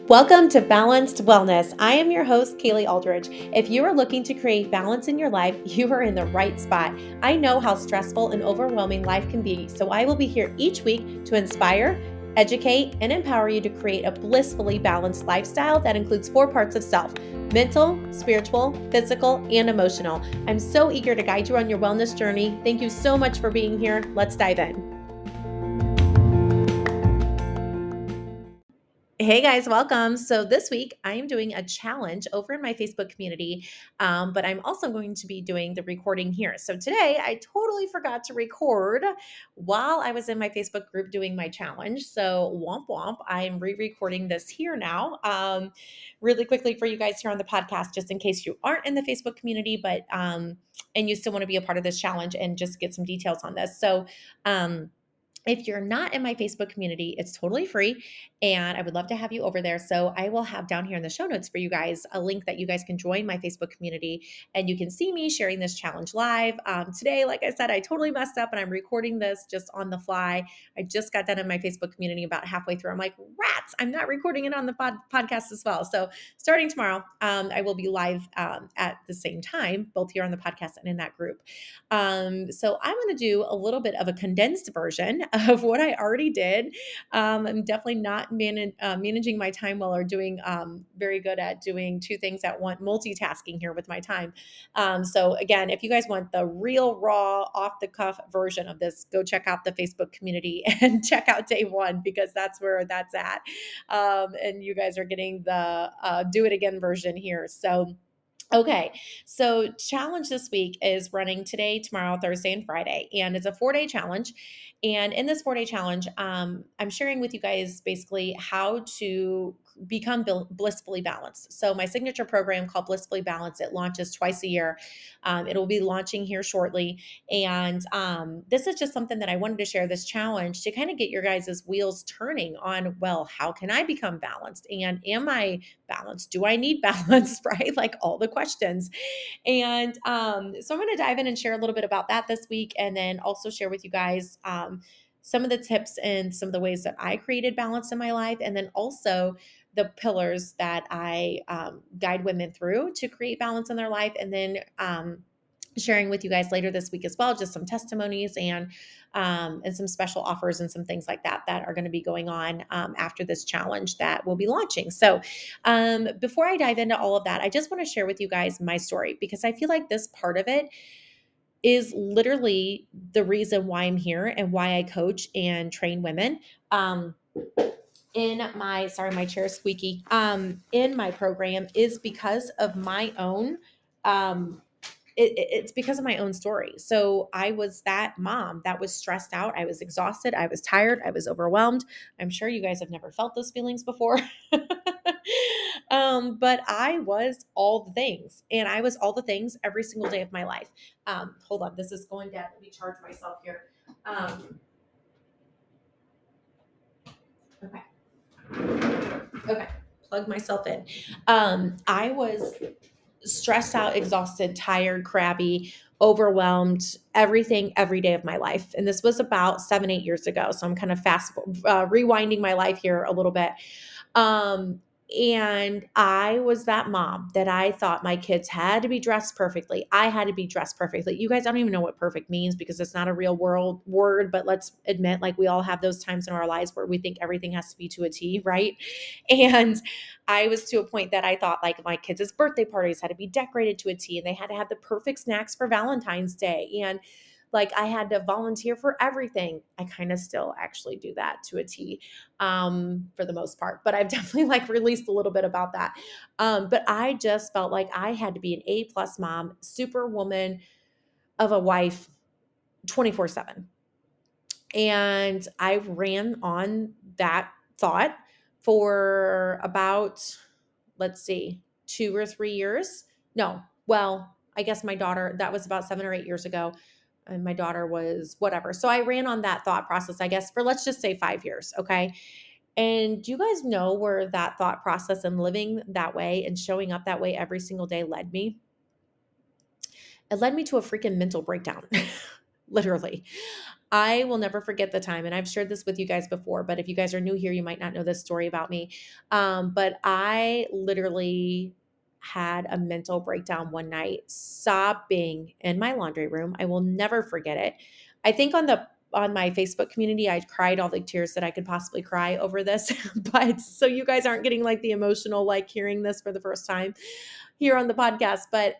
Welcome to Balanced Wellness. I am your host, Kaylee Aldridge. If you are looking to create balance in your life, you are in the right spot. I know how stressful and overwhelming life can be, so I will be here each week to inspire, educate, and empower you to create a blissfully balanced lifestyle that includes 4 parts of self: mental, spiritual, physical, and emotional. I'm so eager to guide you on your wellness journey. Thank you so much for being here. Let's dive in. Hey guys, welcome. So this week I am doing a challenge over in my Facebook community, but I'm also going to be doing the recording here. So today I totally forgot to record while I was in my Facebook group doing my challenge. So womp womp, I'm re-recording this here now, really quickly for you guys here on the podcast, just in case you aren't in the Facebook community, but and you still want to be a part of this challenge and just get some details on this. So if you're not in my Facebook community, it's totally free and I would love to have you over there. So I will have down here in the show notes for you guys a link that you guys can join my Facebook community and you can see me sharing this challenge live. Today, like I said, I totally messed up and I'm recording this just on the fly. I just got done in my Facebook community about halfway through. I'm like, rats, I'm not recording it on the podcast as well. So starting tomorrow, I will be live at the same time, both here on the podcast and in that group. So I'm going to do a little bit of a condensed version of what I already did. I'm definitely not managing my time well or doing very good at doing 2 things at once, multitasking here with my time. So again, if you guys want the real raw off the cuff version of this, go check out the Facebook community and check out day 1 because that's where that's at. And you guys are getting the do it again version here. So okay, so challenge this week is running today, tomorrow, Thursday, and Friday, and it's a 4-day challenge. And in this 4-day challenge, I'm sharing with you guys basically how to become blissfully balanced. So my signature program called Blissfully Balanced, it launches twice a year. It will be launching here shortly. And this is just something that I wanted to share, this challenge, to kind of get your guys' wheels turning on, well, how can I become balanced? And am I balanced? Do I need balance? Right? Like all the questions. And so I'm going to dive in and share a little bit about that this week, and then also share with you guys some of the tips and some of the ways that I created balance in my life, and then also the pillars that I guide women through to create balance in their life, and then sharing with you guys later this week as well, just some testimonies and some special offers and some things like that that are going to be going on after this challenge that we'll be launching. So before I dive into all of that, I just want to share with you guys my story because I feel like this part of it is literally the reason why I'm here and why I coach and train women. Sorry, my chair is squeaky. In my program is because of my own it's because of my own story. So I was that mom that was stressed out. I was exhausted. I was tired. I was overwhelmed. I'm sure you guys have never felt those feelings before. But I was all the things, and I was all the things every single day of my life. Hold on. This is going down. Let me charge myself here. Okay. Okay. Plug myself in. I was stressed out, exhausted, tired, crabby, overwhelmed, everything every day of my life. And this was about 7-8 years ago. So I'm kind of rewinding my life here a little bit. And I was that mom that I thought my kids had to be dressed perfectly. I had to be dressed perfectly. You guys don't even know what perfect means because it's not a real world word, but let's admit, like, we all have those times in our lives where we think everything has to be to a T, right? And I was to a point that I thought like my kids' birthday parties had to be decorated to a T and they had to have the perfect snacks for Valentine's Day. And like I had to volunteer for everything. I kind of still actually do that to a T for the most part, but I've definitely like released a little bit about that. But I just felt like I had to be an A+ mom, superwoman of a wife 24/7. And I ran on that thought for about, let's see, 2 or 3 years. No, well, I guess my daughter, that was about 7 or 8 years ago. And my daughter was whatever. So I ran on that thought process, I guess, for let's just say 5 years. Okay. And do you guys know where that thought process and living that way and showing up that way every single day led me? It led me to a freaking mental breakdown, literally. I will never forget the time, and I've shared this with you guys before, but if you guys are new here, you might not know this story about me. But I literally had a mental breakdown one night, sobbing in my laundry room. I will never forget it. I think on my Facebook community, I cried all the tears that I could possibly cry over this. But so you guys aren't getting like the emotional, like hearing this for the first time here on the podcast. But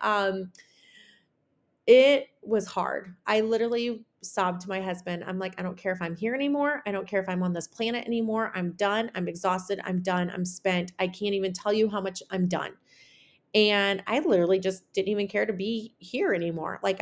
it was hard. I literally sobbed to my husband. I'm like, I don't care if I'm here anymore. I don't care if I'm on this planet anymore. I'm done. I'm exhausted. I'm done. I'm spent. I can't even tell you how much I'm done. And I literally just didn't even care to be here anymore. Like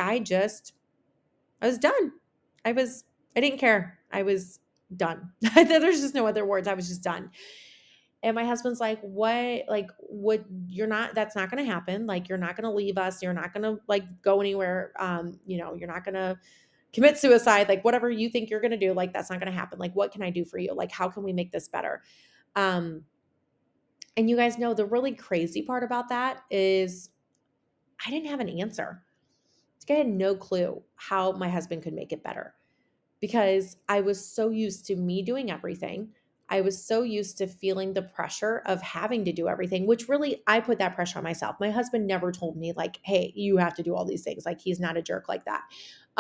I was done. I was, I didn't care. I was done. There's just no other words. I was just done. And my husband's like, what, like, what, you're not, that's not going to happen. Like, you're not going to leave us. You're not going to like go anywhere. You're not going to commit suicide, like whatever you think you're going to do, like, that's not going to happen. Like, what can I do for you? Like, how can we make this better? Um, and you guys know the really crazy part about that is I didn't have an answer. Like, I had no clue how my husband could make it better because I was so used to me doing everything. I was so used to feeling the pressure of having to do everything, which really I put that pressure on myself. My husband never told me like, "Hey, you have to do all these things." Like he's not a jerk like that.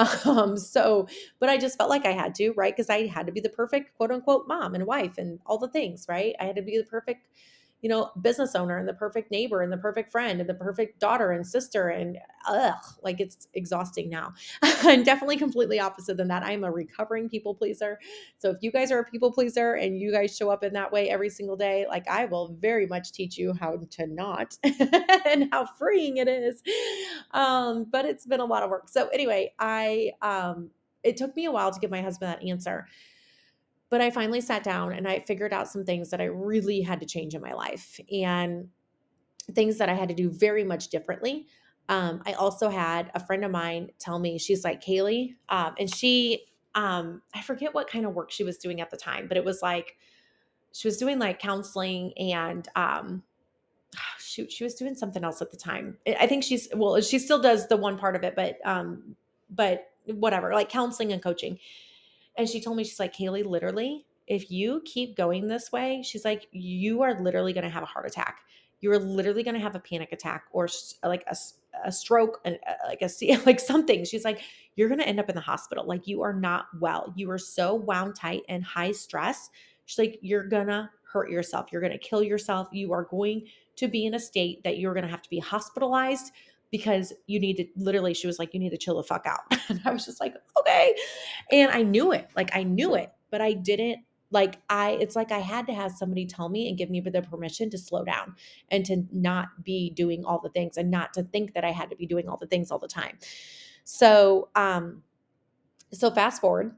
But I just felt like I had to, right? Because I had to be the perfect quote unquote mom and wife and all the things, right? I had to be the perfect, business owner and the perfect neighbor and the perfect friend and the perfect daughter and sister. And like it's exhausting now. I'm definitely completely opposite than that. I'm a recovering people pleaser. So if you guys are a people pleaser and you guys show up in that way every single day, like I will very much teach you how to not and how freeing it is. But it's been a lot of work. So anyway, it took me a while to give my husband that answer. But I finally sat down and I figured out some things that I really had to change in my life and things that I had to do very much differently. I also had a friend of mine tell me, she's like, Kaylee, and I forget what kind of work she was doing at the time, but it was like, she was doing like counseling and, shoot, she was doing something else at the time. I think she still does the one part of it, but whatever, like counseling and coaching. And she told me, she's like, Kaylee, literally, if you keep going this way, she's like, you are literally going to have a heart attack. You are literally going to have a panic attack or like a stroke, like like something. She's like, you're going to end up in the hospital. Like you are not well. You are so wound tight and high stress. She's like, you're going to hurt yourself. You're going to kill yourself. You are going to be in a state that you're going to have to be hospitalized because you need to literally, she was like, you need to chill the fuck out. And I was just like, okay. And I knew it, like I knew it, but I didn't it's like I had to have somebody tell me and give me the permission to slow down and to not be doing all the things and not to think that I had to be doing all the things all the time. So, so fast forward,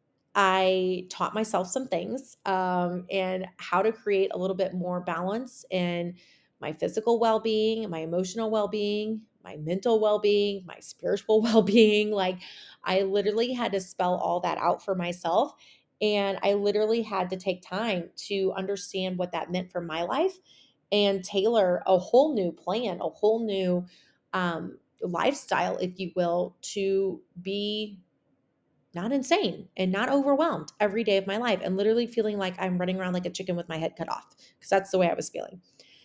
I taught myself some things and how to create a little bit more balance in my physical well being, my emotional well being, my mental well being, my spiritual well being. Like, I literally had to spell all that out for myself. And I literally had to take time to understand what that meant for my life and tailor a whole new plan, a whole new lifestyle, if you will, to be not insane and not overwhelmed every day of my life and literally feeling like I'm running around like a chicken with my head cut off because that's the way I was feeling.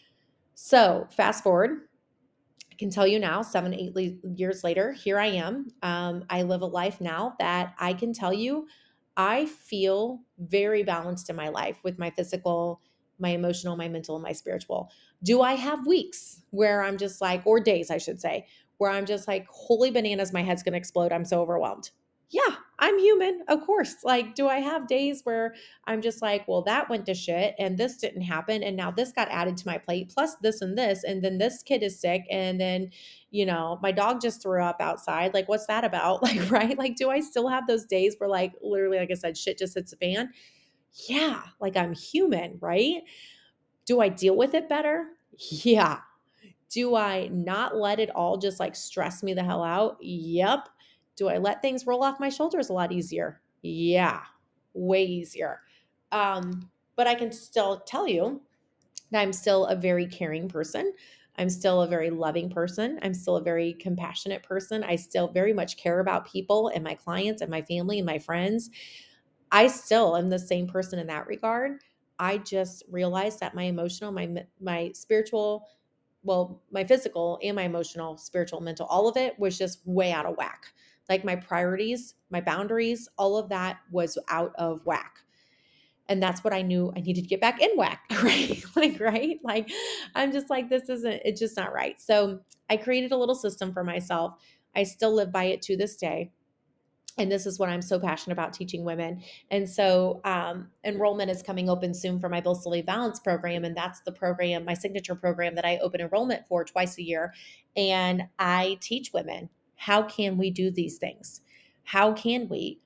So fast forward, I can tell you now, 7, 8 years later, here I am. I live a life now that I can tell you I feel very balanced in my life with my physical, my emotional, my mental, and my spiritual. Do I have weeks where I'm just like, or days, I should say, where I'm just like, holy bananas, my head's going to explode. I'm so overwhelmed. Yeah, I'm human, of course. Like, do I have days where I'm just like, well, that went to shit and this didn't happen. And now this got added to my plate, plus this and this. And then this kid is sick. And then, my dog just threw up outside. Like, what's that about? Like, right? Like, do I still have those days where, like, literally, like I said, shit just hits the fan? Yeah, like I'm human, right? Do I deal with it better? Yeah. Do I not let it all just like stress me the hell out? Yep. Do I let things roll off my shoulders a lot easier? Yeah, way easier. But I can still tell you that I'm still a very caring person. I'm still a very loving person. I'm still a very compassionate person. I still very much care about people and my clients and my family and my friends. I still am the same person in that regard. I just realized that my emotional, my spiritual, well, my physical and my emotional, spiritual, mental, all of it was just way out of whack. Like my priorities, my boundaries, all of that was out of whack. And that's what I knew I needed to get back in whack, right? Right? Like, I'm just like, this isn't, it's just not right. So I created a little system for myself. I still live by it to this day. And this is what I'm so passionate about teaching women. And so enrollment is coming open soon for my Blissfully Balanced program. And that's the program, my signature program that I open enrollment for twice a year. And I teach women, how can we do these things? How can we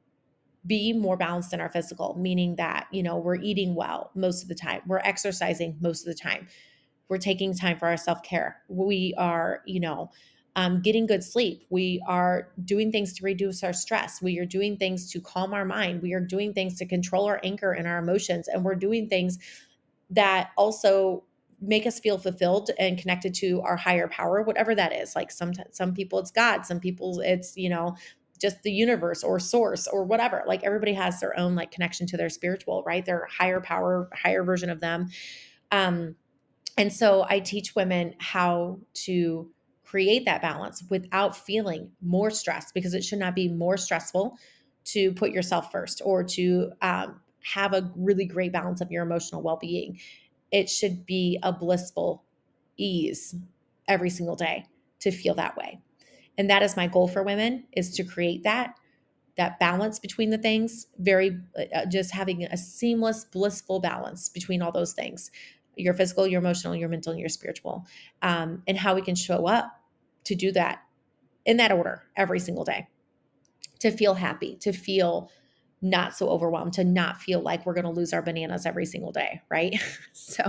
be more balanced in our physical, meaning that, we're eating well most of the time, we're exercising most of the time, we're taking time for our self-care, we are, getting good sleep, we are doing things to reduce our stress, we are doing things to calm our mind, we are doing things to control our anger and our emotions, and we're doing things that also make us feel fulfilled and connected to our higher power, whatever that is. Like some people it's God, some people it's, just the universe or source or whatever. Like everybody has their own like connection to their spiritual, right? Their higher power, higher version of them. Um, and so I teach women how to create that balance without feeling more stressed, because it should not be more stressful to put yourself first or to have a really great balance of your emotional well-being. It should be a blissful ease every single day to feel that way. And that is my goal for women, is to create that balance between the things, very just having a seamless, blissful balance between all those things, your physical, your emotional, your mental, and your spiritual, and how we can show up to do that in that order every single day, to feel happy, to feel not so overwhelmed, to not feel like we're going to lose our bananas every single day, right? So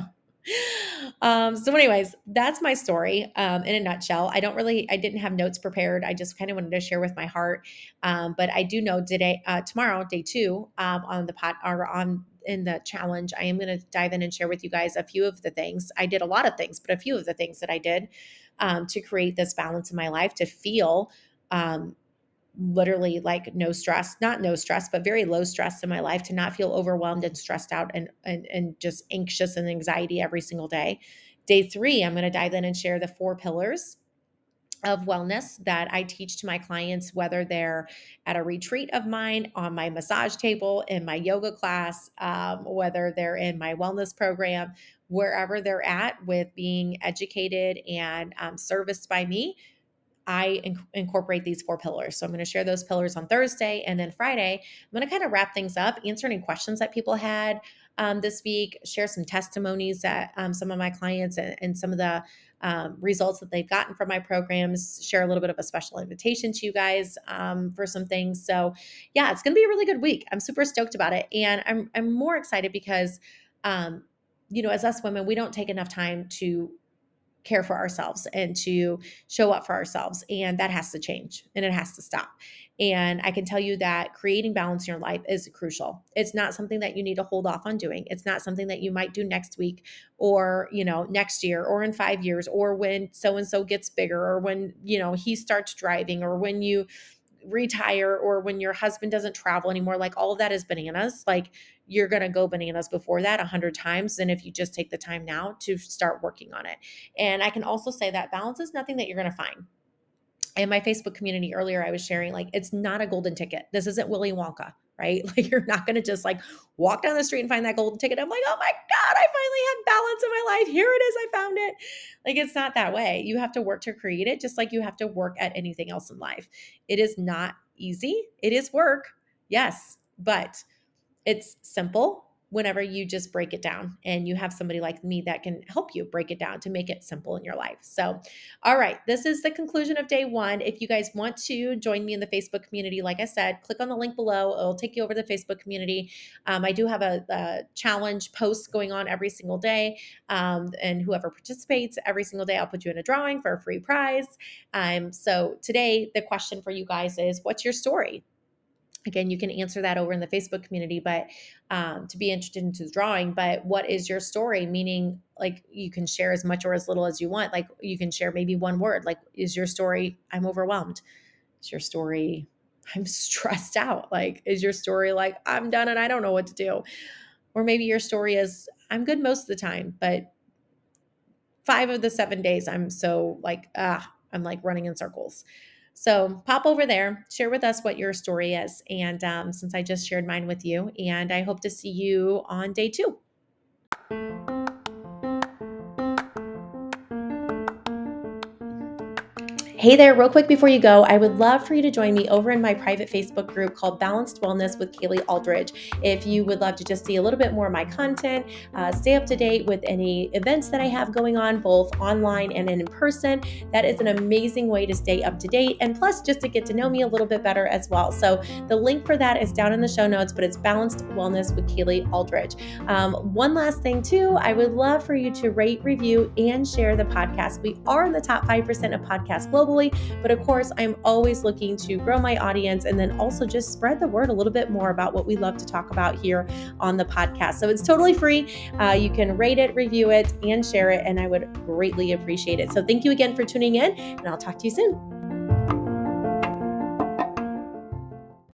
so anyways, that's my story in a nutshell. I didn't have notes prepared. I just kind of wanted to share with my heart. But I do know today, tomorrow, day 2, on the pot or on in the challenge, I am going to dive in and share with you guys a few of the things. I did a lot of things, but a few of the things that I did to create this balance in my life, to feel literally like no stress, not no stress, but very low stress in my life, to not feel overwhelmed and stressed out and just anxious and anxiety every single day. Day 3, I'm going to dive in and share the 4 pillars of wellness that I teach to my clients, whether they're at a retreat of mine, on my massage table, in my yoga class, whether they're in my wellness program, wherever they're at with being educated and serviced by me. I incorporate these 4 pillars. So I'm going to share those pillars on Thursday. And then Friday, I'm going to kind of wrap things up, answer any questions that people had this week, share some testimonies that some of my clients and some of the results that they've gotten from my programs, share a little bit of a special invitation to you guys for some things. So yeah, it's going to be a really good week. I'm super stoked about it. And I'm more excited because, as us women, we don't take enough time to care for ourselves and to show up for ourselves. And that has to change and it has to stop. And I can tell you that creating balance in your life is crucial. It's not something that you need to hold off on doing. It's not something that you might do next week or, next year or in 5 years or when so-and-so gets bigger or when, he starts driving or when you retire or when your husband doesn't travel anymore. Like all of that is bananas. Like you're going to go bananas before that 100 times than if you just take the time now to start working on it. And I can also say that balance is nothing that you're going to find. In my Facebook community earlier, I was sharing like, it's not a golden ticket. This isn't Willy Wonka, right? Like you're not going to just like walk down the street and find that golden ticket. I'm like, oh my God, I finally had balance in my life. Here it is. I found it. Like it's not that way. You have to work to create it, just like you have to work at anything else in life. It is not easy. It is work. Yes, but it's simple whenever you just break it down and you have somebody like me that can help you break it down to make it simple in your life. So, all right, this is the conclusion of day 1. If you guys want to join me in the Facebook community, like I said, click on the link below. It'll take you over to the Facebook community. I do have a challenge post going on every single day. And whoever participates every single day, I'll put you in a drawing for a free prize. So today, the question for you guys is, what's your story? Again, you can answer that over in the Facebook community, but to be interested into drawing. But what is your story? Meaning, like, you can share as much or as little as you want. Like, you can share maybe one word. Like, is your story, I'm overwhelmed? Is your story, I'm stressed out? Like, is your story like, I'm done and I don't know what to do? Or maybe your story is, I'm good most of the time, but 5 of the 7 days I'm so like, I'm like running in circles. So pop over there, share with us what your story is. And since I just shared mine with you, and I hope to see you on day 2. Hey there, real quick before you go, I would love for you to join me over in my private Facebook group called Balanced Wellness with Kaylee Aldridge. If you would love to just see a little bit more of my content, stay up to date with any events that I have going on, both online and in person, that is an amazing way to stay up to date. And plus, just to get to know me a little bit better as well. So the link for that is down in the show notes, but it's Balanced Wellness with Kaylee Aldridge. One last thing too, I would love for you to rate, review, and share the podcast. We are in the top 5% of podcasts globally. But of course, I'm always looking to grow my audience and then also just spread the word a little bit more about what we love to talk about here on the podcast. So it's totally free. You can rate it, review it, and share it, and I would greatly appreciate it. So thank you again for tuning in, and I'll talk to you soon.